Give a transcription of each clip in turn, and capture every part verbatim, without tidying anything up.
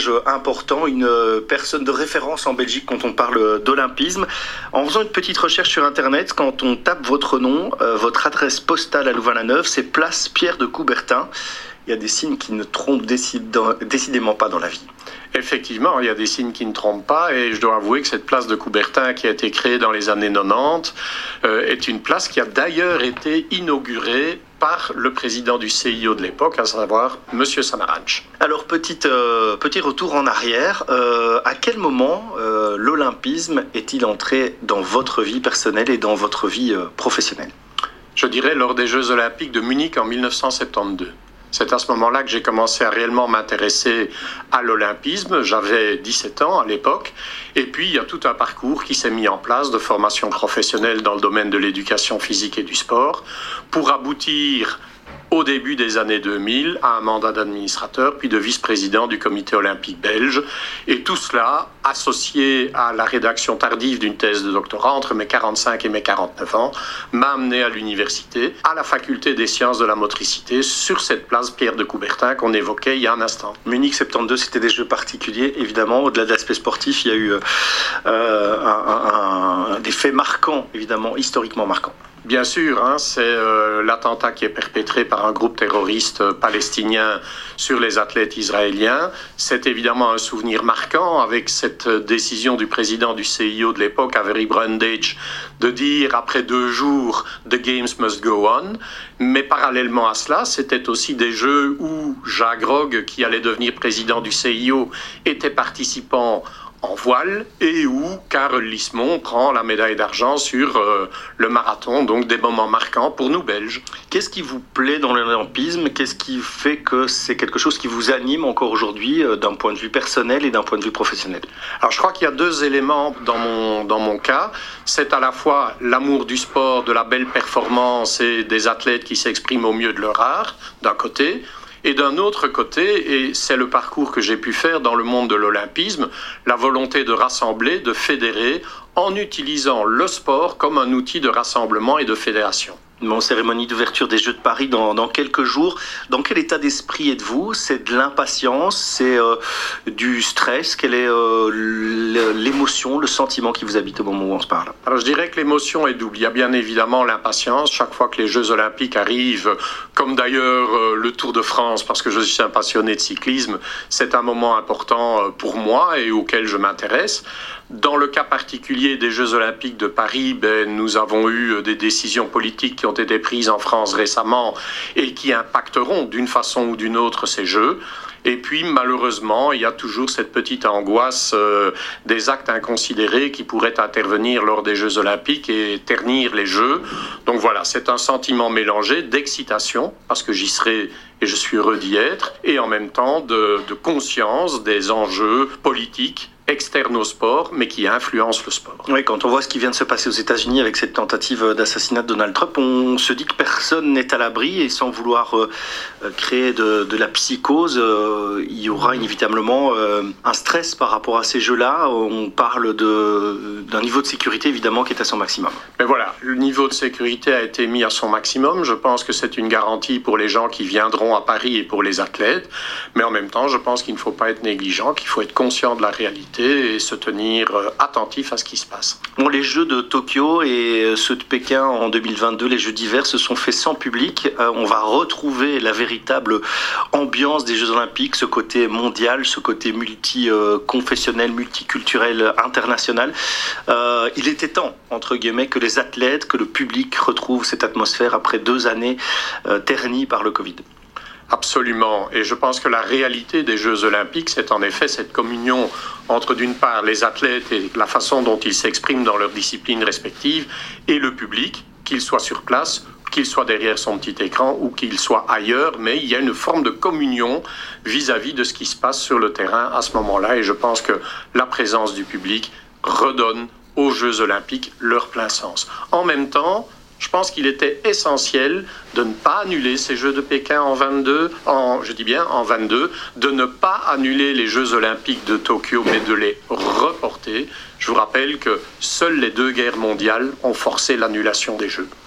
personnage important, une personne de référence en Belgique quand on parle d'olympisme. En faisant une petite recherche sur Internet, quand on tape votre nom, euh, votre adresse postale à Louvain-la-Neuve, c'est place Pierre de Coubertin. Il y a des signes qui ne trompent décidément pas dans la vie. Effectivement, il y a des signes qui ne trompent pas et je dois avouer que cette place de Coubertin qui a été créée dans les années quatre-vingt-dix euh, est une place qui a d'ailleurs été inaugurée par le président du C I O de l'époque, à savoir M. Samaranch. Alors, petite, euh, petit retour en arrière. Euh, à quel moment euh, l'olympisme est-il entré dans votre vie personnelle et dans votre vie euh, professionnelle ? Je dirais lors des Jeux Olympiques de Munich en mille neuf cent soixante-douze. C'est à ce moment-là que j'ai commencé à réellement m'intéresser à l'olympisme. J'avais dix-sept ans à l'époque. Et puis, il y a tout un parcours qui s'est mis en place de formation professionnelle dans le domaine de l'éducation physique et du sport pour aboutir au début des années deux mille à un mandat d'administrateur puis de vice-président du comité olympique belge. Et tout cela associé à la rédaction tardive d'une thèse de doctorat entre mes quarante-cinq et mes quarante-neuf ans m'a amené à l'université, à la faculté des sciences de la motricité, sur cette place Pierre de Coubertin qu'on évoquait il y a un instant. Munich soixante-douze, c'était des jeux particuliers, évidemment. Au-delà de l'aspect sportif, il y a eu euh, un, un, un, des faits marquants, évidemment, historiquement marquants. Bien sûr, hein, c'est euh, l'attentat qui est perpétré par un groupe terroriste euh, palestinien sur les athlètes israéliens. C'est évidemment un souvenir marquant avec cette décision du président du C I O de l'époque, Avery Brundage, de dire après deux jours « The games must go on ». Mais parallèlement à cela, c'était aussi des jeux où Jacques Rogge, qui allait devenir président du C I O, était participant en voile et où Karel Lismont prend la médaille d'argent sur euh, le marathon, donc des moments marquants pour nous Belges. Qu'est-ce qui vous plaît dans l'olympisme ? Qu'est-ce qui fait que c'est quelque chose qui vous anime encore aujourd'hui euh, d'un point de vue personnel et d'un point de vue professionnel ? Alors je crois qu'il y a deux éléments dans mon, dans mon cas. C'est à la fois l'amour du sport, de la belle performance et des athlètes qui s'expriment au mieux de leur art, d'un côté. Et d'un autre côté, et c'est le parcours que j'ai pu faire dans le monde de l'olympisme, la volonté de rassembler, de fédérer, en utilisant le sport comme un outil de rassemblement et de fédération. Mon cérémonie d'ouverture des Jeux de Paris dans, dans quelques jours. Dans quel état d'esprit êtes-vous ? C'est de l'impatience, c'est euh, du stress. Quelle est euh, l'émotion, le sentiment qui vous habite au moment où on se parle ? Alors je dirais que l'émotion est double. Il y a bien évidemment l'impatience. Chaque fois que les Jeux Olympiques arrivent, comme d'ailleurs euh, le Tour de France, parce que je suis un passionné de cyclisme, c'est un moment important pour moi et auquel je m'intéresse. Dans le cas particulier des Jeux Olympiques de Paris, ben, nous avons eu des décisions politiques qui ont été prises en France récemment et qui impacteront d'une façon ou d'une autre ces Jeux. Et puis, malheureusement, il y a toujours cette petite angoisse euh, des actes inconsidérés qui pourraient intervenir lors des Jeux Olympiques et ternir les Jeux. Donc voilà, c'est un sentiment mélangé d'excitation, parce que j'y serai et je suis heureux d'y être, et en même temps de, de conscience des enjeux politiques externe au sport, mais qui influence le sport. Oui, quand on voit ce qui vient de se passer aux États-Unis avec cette tentative d'assassinat de Donald Trump, on se dit que personne n'est à l'abri et sans vouloir euh, créer de, de la psychose, euh, il y aura inévitablement euh, un stress par rapport à ces jeux-là. On parle de, d'un niveau de sécurité évidemment qui est à son maximum. Mais voilà, le niveau de sécurité a été mis à son maximum. Je pense que c'est une garantie pour les gens qui viendront à Paris et pour les athlètes. Mais en même temps, je pense qu'il ne faut pas être négligent, qu'il faut être conscient de la réalité et se tenir attentif à ce qui se passe. Bon, les Jeux de Tokyo et ceux de Pékin en deux mille vingt-deux, les Jeux d'hiver, se sont faits sans public. Euh, on va retrouver la véritable ambiance des Jeux Olympiques, ce côté mondial, ce côté multi-confessionnel, multiculturel, international. Euh, il était temps, entre guillemets, que les athlètes, que le public retrouvent cette atmosphère après deux années euh, ternies par le Covid. Absolument. Et je pense que la réalité des Jeux Olympiques, c'est en effet cette communion entre, d'une part, les athlètes et la façon dont ils s'expriment dans leurs disciplines respectives, et le public, qu'il soit sur place, qu'il soit derrière son petit écran ou qu'il soit ailleurs, mais il y a une forme de communion vis-à-vis de ce qui se passe sur le terrain à ce moment-là. Et je pense que la présence du public redonne aux Jeux Olympiques leur plein sens. En même temps, je pense qu'il était essentiel de ne pas annuler ces Jeux de Pékin en vingt-deux, en, je dis bien en vingt-deux, de ne pas annuler les Jeux Olympiques de Tokyo, mais de les reporter. Je vous rappelle que seules les deux guerres mondiales ont forcé l'annulation des Jeux.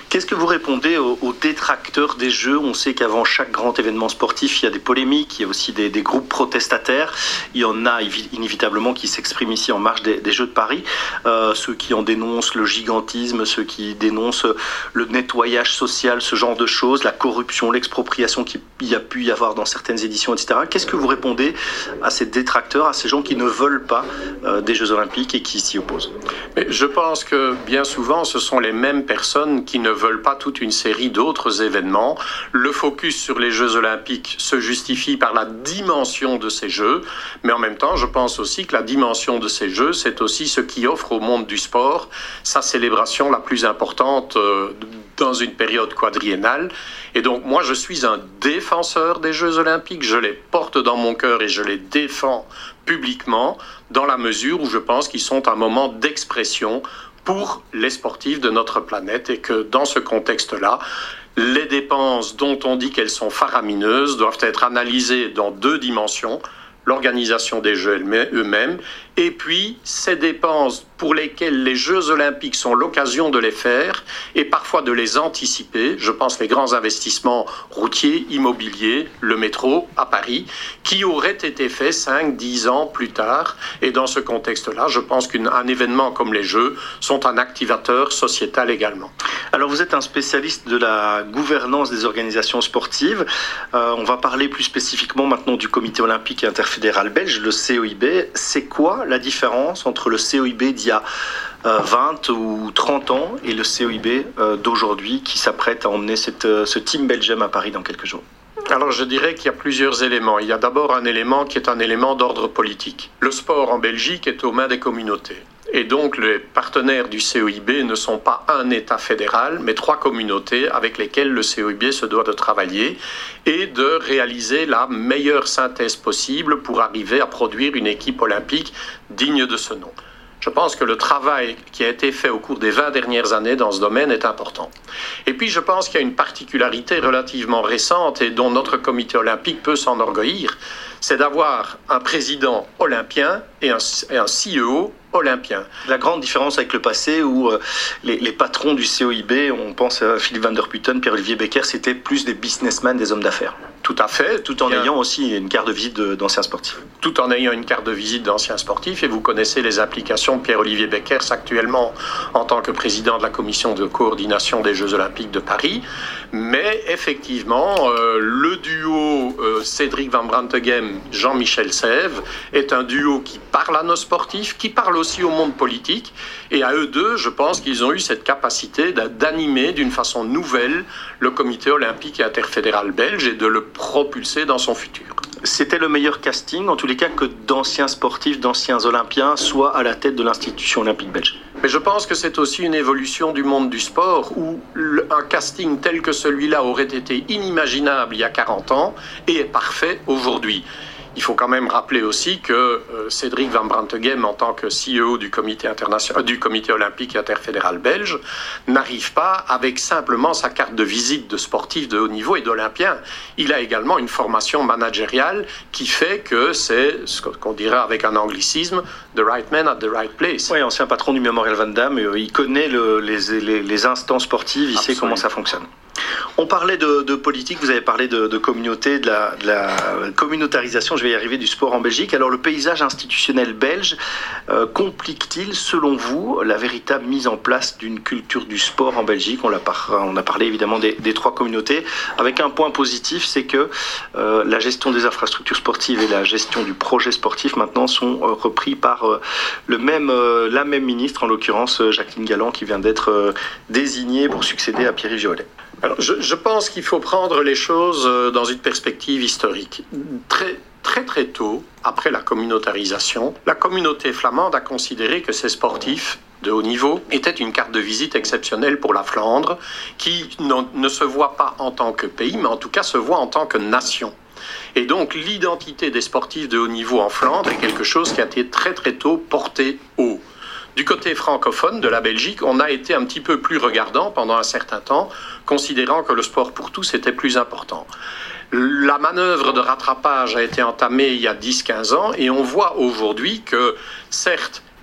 Qu'est-ce que vous répondez aux, aux détracteurs des Jeux? On sait qu'avant chaque grand événement sportif, il y a des polémiques, il y a aussi des, des groupes protestataires. Il y en a inévitablement qui s'expriment ici en marge des, des Jeux de Paris. Euh, ceux qui en dénoncent le gigantisme, ceux qui dénoncent le nettoyage social, ce genre de choses, la corruption, l'expropriation qu'il y a pu y avoir dans certaines éditions, et cetera. Qu'est-ce que vous répondez à ces détracteurs, à ces gens qui ne veulent pas euh, des Jeux Olympiques et qui s'y opposent? Mais je pense que bien souvent, ce sont les mêmes personnes qui ne veulent pas toute une série d'autres événements. Le focus sur les Jeux Olympiques se justifie par la dimension de ces Jeux, mais en même temps, je pense aussi que la dimension de ces Jeux, c'est aussi ce qui offre au monde du sport sa célébration la plus importante euh, dans une période quadriennale. Et donc, moi, je suis un défenseur des Jeux Olympiques. Je les porte dans mon cœur et je les défends publiquement, dans la mesure où je pense qu'ils sont un moment d'expression pour les sportifs de notre planète et que dans ce contexte-là, les dépenses dont on dit qu'elles sont faramineuses doivent être analysées dans deux dimensions: l'organisation des Jeux eux-mêmes, et puis ces dépenses pour lesquelles les Jeux Olympiques sont l'occasion de les faire et parfois de les anticiper. Je pense les grands investissements routiers, immobiliers, le métro à Paris, qui auraient été faits cinq dix ans plus tard. Et dans ce contexte-là, je pense qu'un événement comme les Jeux sont un activateur sociétal également. Alors vous êtes un spécialiste de la gouvernance des organisations sportives. Euh, on va parler plus spécifiquement maintenant du Comité olympique et interfédéral belge, le C O I B. C'est quoi la différence entre le C O I B d'il y a euh, vingt ou trente ans et le C O I B euh, d'aujourd'hui qui s'apprête à emmener cette, euh, ce Team Belgium à Paris dans quelques jours? Alors je dirais qu'il y a plusieurs éléments. Il y a d'abord un élément qui est un élément d'ordre politique. Le sport en Belgique est aux mains des communautés. Et donc les partenaires du C O I B ne sont pas un État fédéral, mais trois communautés avec lesquelles le C O I B se doit de travailler et de réaliser la meilleure synthèse possible pour arriver à produire une équipe olympique digne de ce nom. Je pense que le travail qui a été fait au cours des vingt dernières années dans ce domaine est important. Et puis je pense qu'il y a une particularité relativement récente et dont notre comité olympique peut s'enorgueillir, c'est d'avoir un président olympien et un, et un C E O olympien. La grande différence avec le passé où euh, les, les patrons du C O I B, on pense à Philippe Van der Putten, Pierre-Olivier Becker, c'était plus des businessmen, des hommes d'affaires. Tout à fait. Tout en ayant aussi une carte de visite d'anciens sportifs. Tout en ayant une carte de visite d'anciens sportifs. Et vous connaissez les applications de Pierre-Olivier Beckers actuellement en tant que président de la commission de coordination des Jeux Olympiques de Paris. Mais effectivement, euh, le duo euh, Cédric Van Branteghem, Jean-Michel Sèvres est un duo qui parle à nos sportifs, qui parle aussi au monde politique. Et à eux deux, je pense qu'ils ont eu cette capacité d'animer d'une façon nouvelle le comité olympique et interfédéral belge et de le propulser dans son futur. C'était le meilleur casting, en tous les cas, que d'anciens sportifs, d'anciens olympiens soient à la tête de l'institution olympique belge. Mais je pense que c'est aussi une évolution du monde du sport où un casting tel que celui-là aurait été inimaginable il y a quarante ans et est parfait aujourd'hui. Il faut quand même rappeler aussi que euh, Cédric Van Branteghem, en tant que C E O du comité, international, du comité olympique et interfédéral belge, n'arrive pas avec simplement sa carte de visite de sportif de haut niveau et d'olympien. Il a également une formation managériale qui fait que c'est ce qu'on dirait avec un anglicisme, the right man at the right place. Oui, ancien patron du Memorial Van Damme, euh, il connaît le, les, les, les instants sportifs, il Absolument. Sait comment ça fonctionne. On parlait de, de politique, vous avez parlé de, de communauté, de la, de la communautarisation, je vais y arriver, du sport en Belgique. Alors le paysage institutionnel belge euh, complique-t-il, selon vous, la véritable mise en place d'une culture du sport en Belgique? On, par, on a parlé évidemment des, des trois communautés, avec un point positif, c'est que euh, la gestion des infrastructures sportives et la gestion du projet sportif maintenant sont euh, repris par euh, le même, euh, la même ministre, en l'occurrence Jacqueline Galland, qui vient d'être euh, désignée pour succéder à Pierre-Yves Violet. Alors, je, je pense qu'il faut prendre les choses dans une perspective historique. Très, très, très tôt, après la communautarisation, la communauté flamande a considéré que ces sportifs de haut niveau étaient une carte de visite exceptionnelle pour la Flandre, qui ne se voit pas en tant que pays, mais en tout cas se voit en tant que nation. Et donc, l'identité des sportifs de haut niveau en Flandre est quelque chose qui a été très, très tôt porté haut. Du côté francophone de la Belgique, on a été un petit peu plus regardant pendant un certain temps, considérant que le sport pour tous était plus important. La manœuvre de rattrapage a été entamée il y a dix à quinze ans et on voit aujourd'hui que, certes,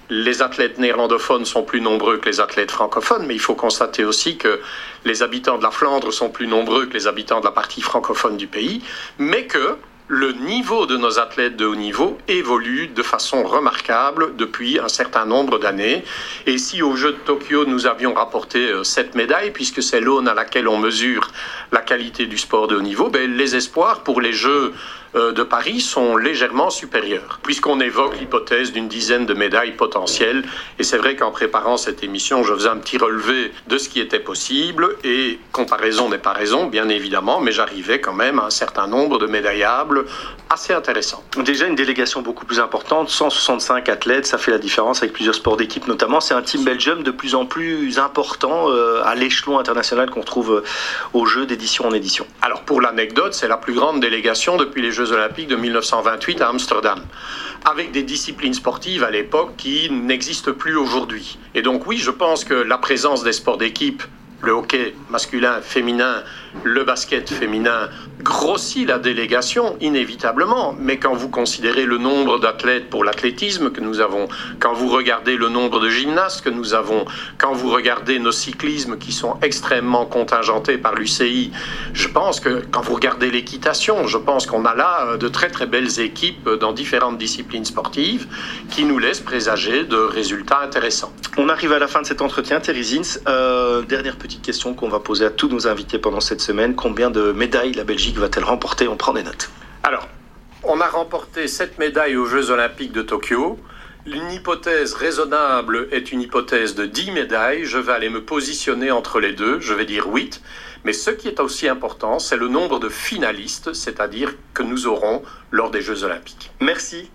les athlètes néerlandophones sont plus nombreux que les athlètes francophones, mais il faut constater aussi que les habitants de la Flandre sont plus nombreux que les habitants de la partie francophone du pays, mais que le niveau de nos athlètes de haut niveau évolue de façon remarquable depuis un certain nombre d'années. Et si aux Jeux de Tokyo, nous avions rapporté sept médailles, puisque c'est l'aune à laquelle on mesure la qualité du sport de haut niveau, ben, les espoirs pour les Jeux de Paris sont légèrement supérieurs, puisqu'on évoque l'hypothèse d'une dizaine de médailles potentielles. Et c'est vrai qu'en préparant cette émission, je faisais un petit relevé de ce qui était possible, et comparaison n'est pas raison, bien évidemment, mais j'arrivais quand même à un certain nombre de médaillables assez intéressants. Déjà une délégation beaucoup plus importante, cent soixante-cinq athlètes, ça fait la différence avec plusieurs sports d'équipe notamment. C'est un Team Belgium de plus en plus important euh, à l'échelon international qu'on retrouve aux Jeux d'édition en édition. Alors pour l'anecdote, c'est la plus grande délégation depuis les Jeux olympiques de mille neuf cent vingt-huit à Amsterdam, avec des disciplines sportives à l'époque qui n'existent plus aujourd'hui. Et donc oui, je pense que la présence des sports d'équipe, le hockey masculin, féminin, le basket féminin, grossit la délégation inévitablement. Mais quand vous considérez le nombre d'athlètes pour l'athlétisme que nous avons, quand vous regardez le nombre de gymnastes que nous avons, quand vous regardez nos cyclismes qui sont extrêmement contingentés par l'U C I, je pense que quand vous regardez l'équitation, je pense qu'on a là de très très belles équipes dans différentes disciplines sportives qui nous laissent présager de résultats intéressants. On arrive à la fin de cet entretien, Terry Zins. Euh, dernière petite question qu'on va poser à tous nos invités pendant cette semaine. Combien de médailles la Belgique va-t-elle remporter? On prend des notes. Alors, on a remporté sept médailles aux Jeux Olympiques de Tokyo. Une hypothèse raisonnable est une hypothèse de dix médailles. Je vais aller me positionner entre les deux. Je vais dire huit. Mais ce qui est aussi important, c'est le nombre de finalistes, c'est-à-dire que nous aurons lors des Jeux Olympiques. Merci